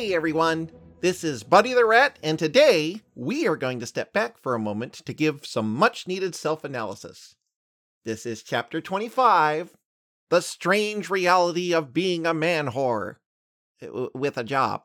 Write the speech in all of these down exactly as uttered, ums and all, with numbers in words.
Hey everyone, this is Buddy the Rat, and today we are going to step back for a moment to give some much needed self-analysis. This is chapter twenty-five, The Strange Reality of Being a Man Whore, with a job.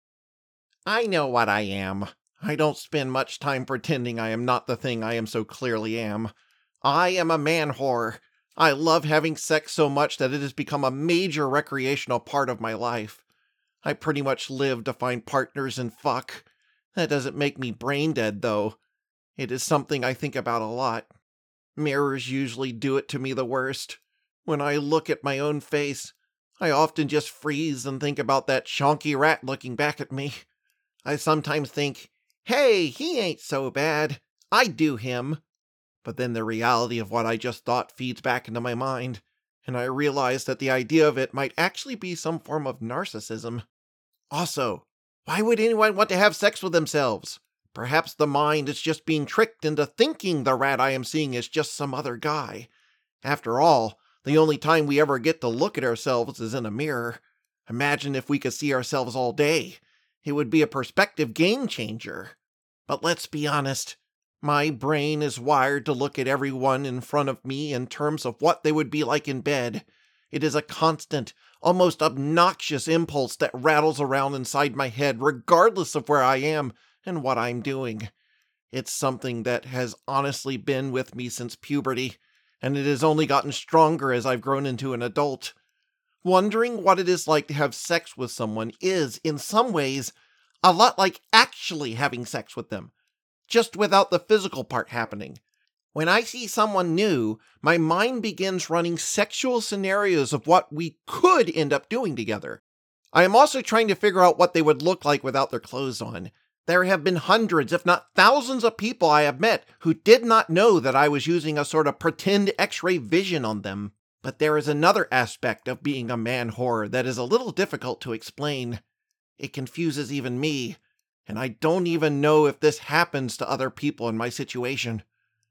I know what I am. I don't spend much time pretending I am not the thing I am so clearly am. I am a man whore. I love having sex so much that it has become a major recreational part of my life. I pretty much live to find partners and fuck. That doesn't make me brain dead, though. It is something I think about a lot. Mirrors usually do it to me the worst. When I look at my own face, I often just freeze and think about that chonky rat looking back at me. I sometimes think, hey, he ain't so bad. I'd do him. But then the reality of what I just thought feeds back into my mind, and I realize that the idea of it might actually be some form of narcissism. Also, why would anyone want to have sex with themselves? Perhaps the mind is just being tricked into thinking the rat I am seeing is just some other guy. After all, the only time we ever get to look at ourselves is in a mirror. Imagine if we could see ourselves all day. It would be a perspective game changer. But let's be honest. My brain is wired to look at everyone in front of me in terms of what they would be like in bed. It is a constant, almost obnoxious impulse that rattles around inside my head regardless of where I am and what I'm doing. It's something that has honestly been with me since puberty, and it has only gotten stronger as I've grown into an adult. Wondering what it is like to have sex with someone is, in some ways, a lot like actually having sex with them. Just without the physical part happening. When I see someone new, my mind begins running sexual scenarios of what we could end up doing together. I am also trying to figure out what they would look like without their clothes on. There have been hundreds, if not thousands of people I have met who did not know that I was using a sort of pretend X-ray vision on them. But there is another aspect of being a man whore that is a little difficult to explain. It confuses even me. And I don't even know if this happens to other people in my situation.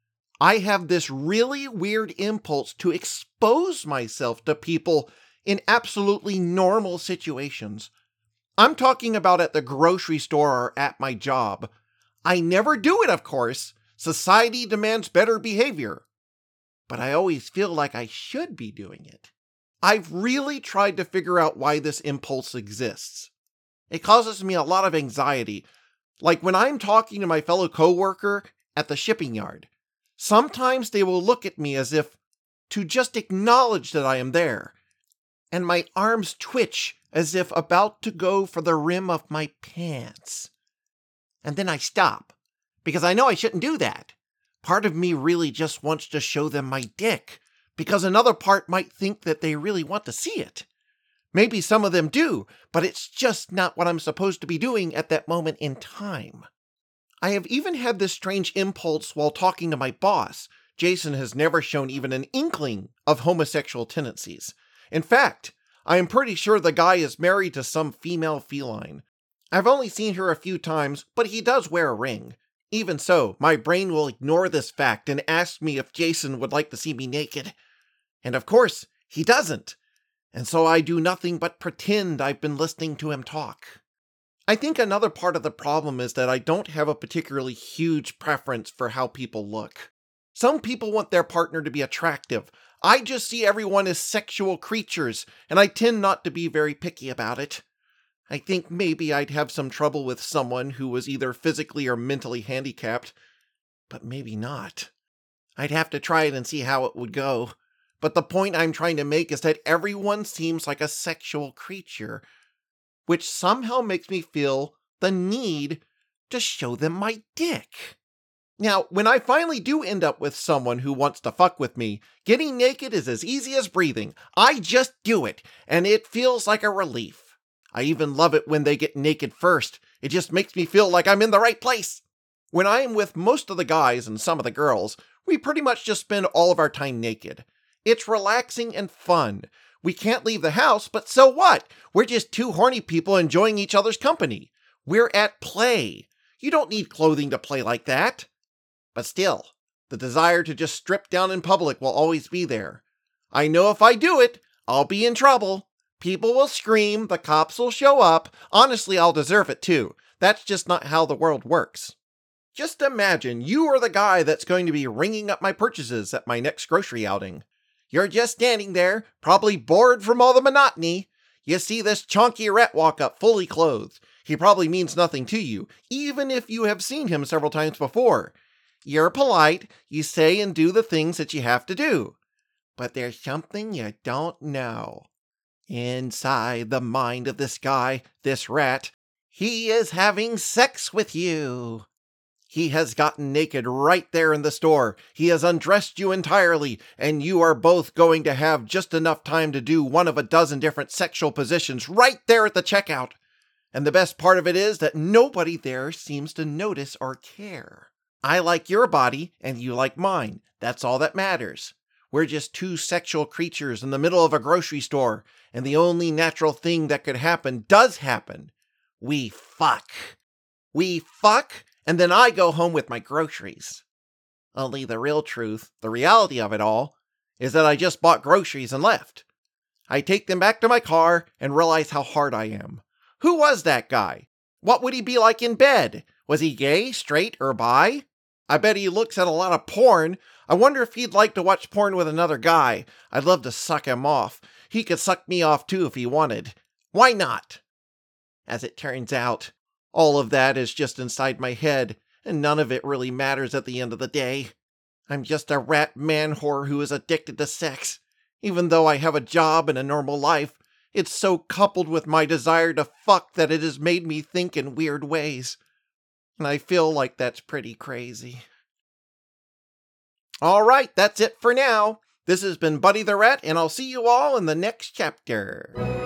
I have this really weird impulse to expose myself to people in absolutely normal situations. I'm talking about at the grocery store or at my job. I never do it, of course. Society demands better behavior. But I always feel like I should be doing it. I've really tried to figure out why this impulse exists. It causes me a lot of anxiety, like when I'm talking to my fellow coworker at the shipping yard. Sometimes they will look at me as if to just acknowledge that I am there, and my arms twitch as if about to go for the rim of my pants. And then I stop, because I know I shouldn't do that. Part of me really just wants to show them my dick, because another part might think that they really want to see it. Maybe some of them do, but it's just not what I'm supposed to be doing at that moment in time. I have even had this strange impulse while talking to my boss. Jason has never shown even an inkling of homosexual tendencies. In fact, I am pretty sure the guy is married to some female feline. I've only seen her a few times, but he does wear a ring. Even so, my brain will ignore this fact and ask me if Jason would like to see me naked. And of course, he doesn't. And so I do nothing but pretend I've been listening to him talk. I think another part of the problem is that I don't have a particularly huge preference for how people look. Some people want their partner to be attractive. I just see everyone as sexual creatures, and I tend not to be very picky about it. I think maybe I'd have some trouble with someone who was either physically or mentally handicapped, but maybe not. I'd have to try it and see how it would go. But the point I'm trying to make is that everyone seems like a sexual creature, which somehow makes me feel the need to show them my dick. Now, when I finally do end up with someone who wants to fuck with me, getting naked is as easy as breathing. I just do it, and it feels like a relief. I even love it when they get naked first. It just makes me feel like I'm in the right place. When I am with most of the guys and some of the girls, we pretty much just spend all of our time naked. It's relaxing and fun. We can't leave the house, but so what? We're just two horny people enjoying each other's company. We're at play. You don't need clothing to play like that. But still, the desire to just strip down in public will always be there. I know if I do it, I'll be in trouble. People will scream, the cops will show up. Honestly, I'll deserve it too. That's just not how the world works. Just imagine you are the guy that's going to be ringing up my purchases at my next grocery outing. You're just standing there, probably bored from all the monotony. You see this chonky rat walk up fully clothed. He probably means nothing to you, even if you have seen him several times before. You're polite, you say and do the things that you have to do. But there's something you don't know. Inside the mind of this guy, this rat, he is having sex with you. He has gotten naked right there in the store. He has undressed you entirely, and you are both going to have just enough time to do one of a dozen different sexual positions right there at the checkout. And the best part of it is that nobody there seems to notice or care. I like your body, and you like mine. That's all that matters. We're just two sexual creatures in the middle of a grocery store, and the only natural thing that could happen does happen. We fuck. We fuck, and then I go home with my groceries. Only the real truth, the reality of it all, is that I just bought groceries and left. I take them back to my car and realize how hard I am. Who was that guy? What would he be like in bed? Was he gay, straight, or bi? I bet he looks at a lot of porn. I wonder if he'd like to watch porn with another guy. I'd love to suck him off. He could suck me off too if he wanted. Why not? As it turns out, all of that is just inside my head, and none of it really matters at the end of the day. I'm just a rat man whore who is addicted to sex. Even though I have a job and a normal life, it's so coupled with my desire to fuck that it has made me think in weird ways. And I feel like that's pretty crazy. Alright, that's it for now. This has been Buddy the Rat, and I'll see you all in the next chapter.